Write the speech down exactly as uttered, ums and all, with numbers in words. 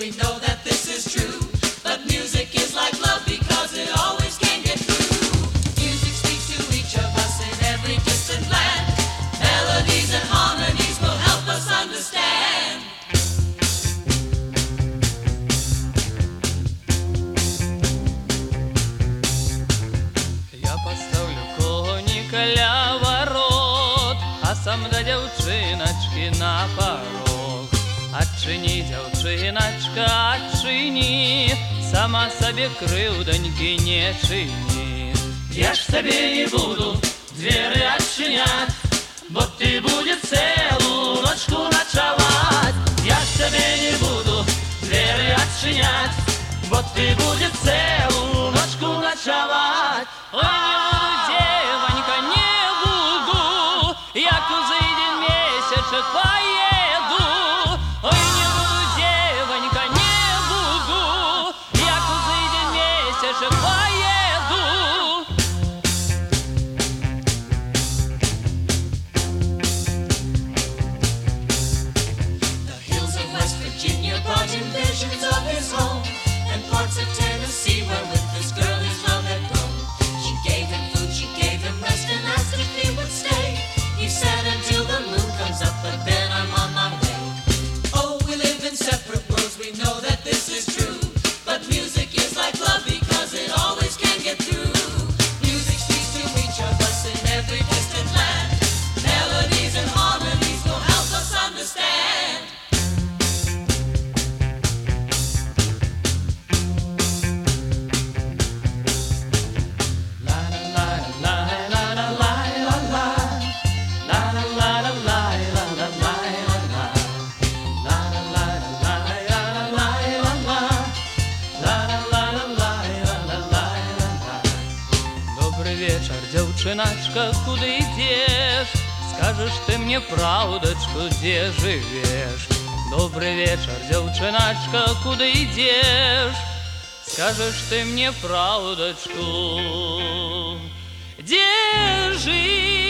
we know that this is true. But music is like love because it always can get through. Music speaks to each of us in every distant land. Melodies and harmonies will help us understand. Я поставлю коника ля ворот, а сам да дзяўчыначкі на парог. Адчыні, дзяўчыначка, адчыні, сама сабе крыўданькі не чыні. Я ж табе не буду дверы адчынять, бо ты будет целую ночку ночевать. Я ж табе не буду дверы адчынять, бо ты будет целую ночку ночевать. Ой, не буду, девонька, не буду, як узыйдзе месячак поеду. Ой, не буду, девонька, не буду, як узыйдзе месячак поеду. The hills of West Virginia brought him visions of his home, and parts of Tennessee where with this girl his love had grown. She gave him food, she gave him rest, and asked if he would stay. He said until the moon comes up, but then I'm on my way. Oh, we live in separate worlds, we know that this is true. But music is like love because it always can get through. Music speaks to each of us in every distant land. Melodies and harmonies will help us understand. Добрый вечер, дзяўчыначка, куды ідзеш? Скажешь ты мне праўдачку, дзе жывеш? Добрый вечер, дзяўчыначка, куды ідзеш? Скажешь ты мне праўдачку, дзе жывеш?